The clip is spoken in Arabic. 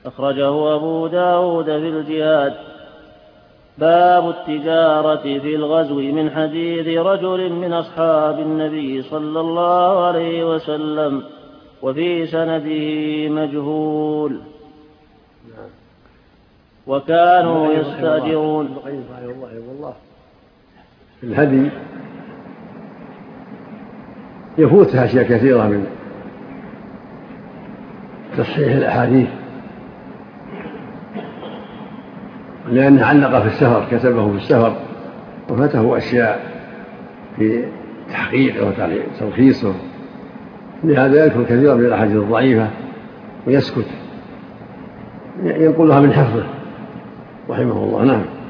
أخرجه أبو داود في الجهاد. باب التجارة في الغزو من حديث رجل من أصحاب النبي صلى الله عليه وسلم، وفي سنده مجهول. وكانوا يستأجرون. والله الهدي يفوتها أشياء كثيرة من تصحيح الأحاديث، لأنه علق في السفر، كتبه في السفر وفته أشياء في تحقيقه وتلخيصه، لهذا يذكر كثيرا من الأحاديث الضعيفة ويسكت، ينقلها من حفظه رحمه الله. نعم.